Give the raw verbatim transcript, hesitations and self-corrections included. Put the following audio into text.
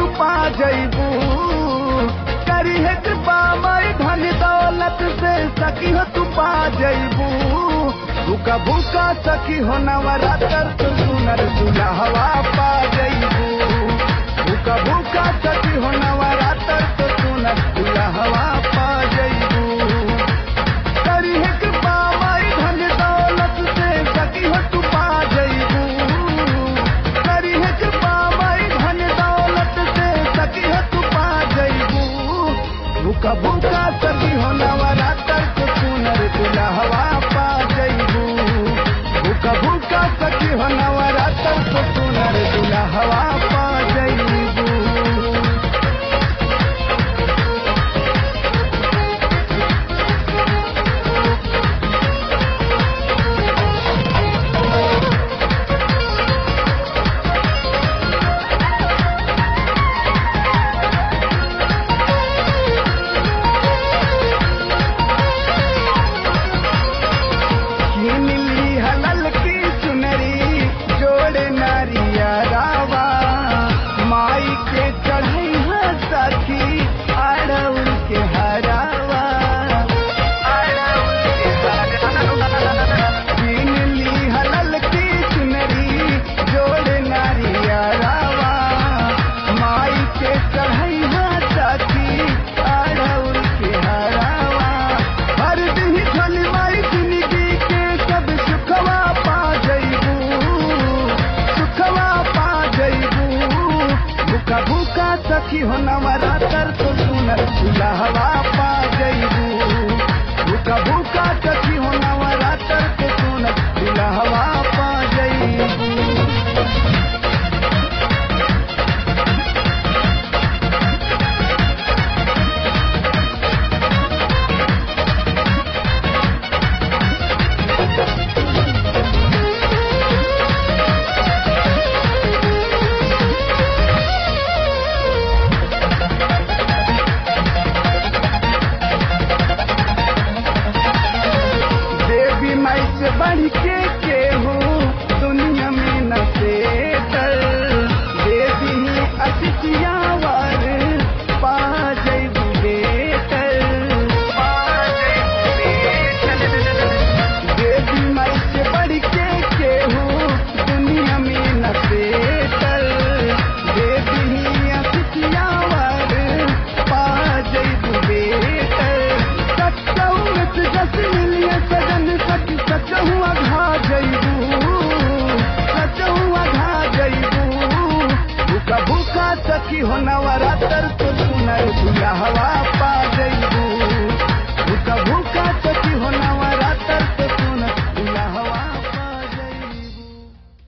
पा जइबू। करी है कृपा माई धन दौलत से सखी हो तू पा जइबू। भूखा भूखा सखी हो नवरात्र तो सुनर दुल्हवा पा जइबू। भूखा भूखा सखी हो नवरात्र तो सुनर दुल्हवा पा जइबू। करी है कृपा माई धन दौलत से सखी हो तू पा जइबू। करी है कृपा माई धन दौलत से सखी हो तू पा जइबू। भूखा भूखा सखी हो नवरात्र तो सुनर दुल्हवा पा जइबू। भूखा भूखा सखी हो नवरात्र तो सुनर दुल्हवा पा जइबू। सखी हो नवरात्र तो सुनर दुल्हवा पा जइबू। भूखा भूखा सखी हो नवरात्र तो सुनर दुल्हवा पा जइबू। बढ़ के केहू दुनिया में न सेटल। देवी अतिथिया वर पा जइबू बेटल। देवी माई से बढ़ के केहू दुनिया में न सेटल। देवी अतिथिया वर पा जइबू बेटल। सच्चऊ में जस मिलिए सजन सखी सचहु अघा जइबू। सचहु अघा जइबू। भूखा भूखा सखी हो नवरात्र तो सुनर दुल्हवा